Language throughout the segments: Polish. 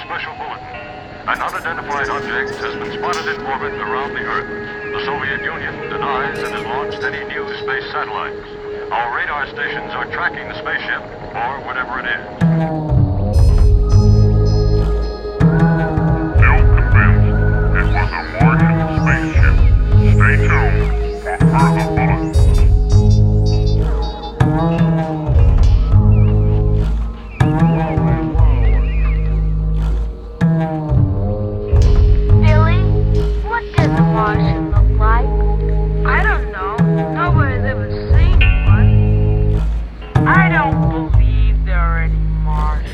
special bulletin. An unidentified object has been spotted in orbit around the Earth. The Soviet Union denies it has launched any new space satellites. Our radar stations are tracking the spaceship, or whatever it is. Still convinced it was a Martian spaceship. Stay tuned for further bulletins. Billy, what does a Martian look like? I don't know. Nobody's ever seen one. I don't believe there are any Martians.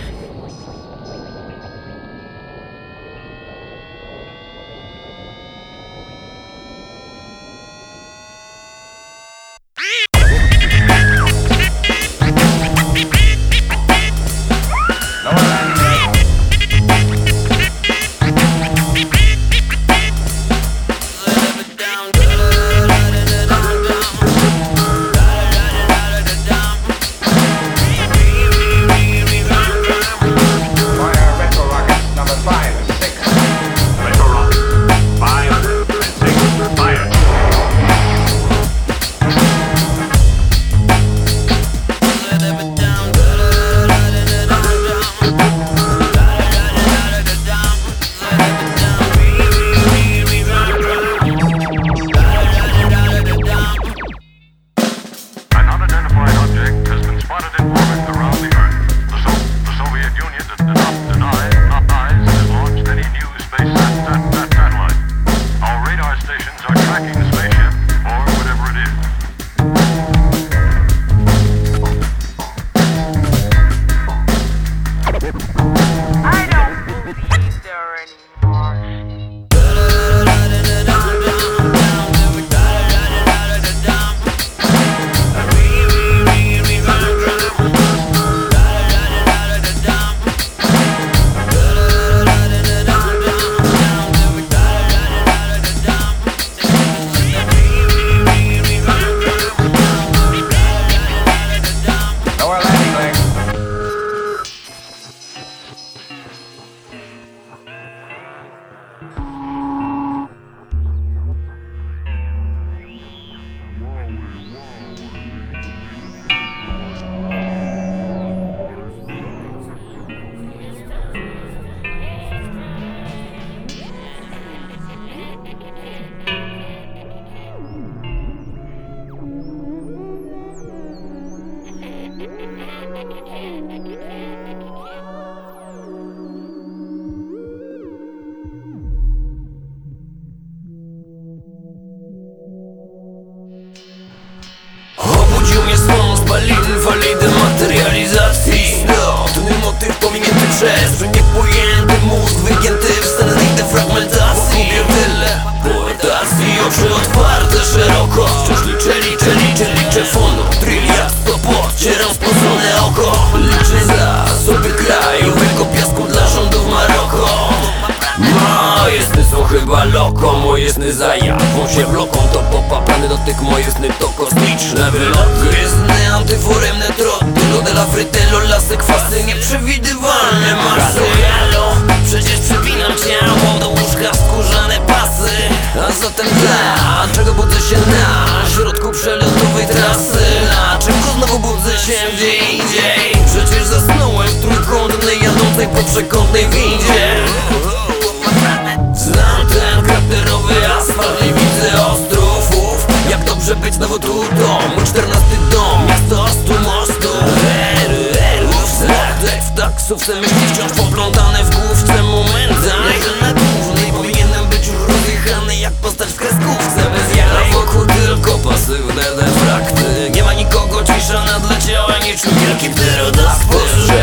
Obudził mnie słon spaliny fali dematerializacji. Ten motyw pominięty przez niepojęty mózg, wygięty w stanach defragmentacji. Gubię tyle poetacji, oczy otwarte szeroko. Wciąż liczę fono, trylia, stopo, cieram spocone oko. Liczę zasoby krajowego piasku dla rządów Maroko. Moje sny są chyba loko, moje sny zajawą się bloką. To popapany dotyk, moje sny to kosmiczne wyloty. Gwiezdne, antyforemne troty, lodela, frytelo, lasy, kwasy, nieprzewidywalne masy. Halo, przecież przepinam ciało do łóżka, skórzane pasy. A zatem dlaczego budzę się na środku przelotowej trasy? Dlaczego znowu budzę się gdzie indziej? Przecież zasnąłem w trójkątnej, jadącej po przekątnej windzie. Znam ten kraterowy asfalt, nie widzę ostrówów. Jak dobrze być znowu tu dom, mój 14 dom, miasto 100 mostów. Setek w taksówce, myśli wciąż poplątane w główce momentami. Na głównej powinienem być już rozjechany jak postać w kreskówce bez jaj. A wokół tylko pasywne defrakty. Nie ma nikogo, cisza nadleciała niczym wielki pterodaktyl.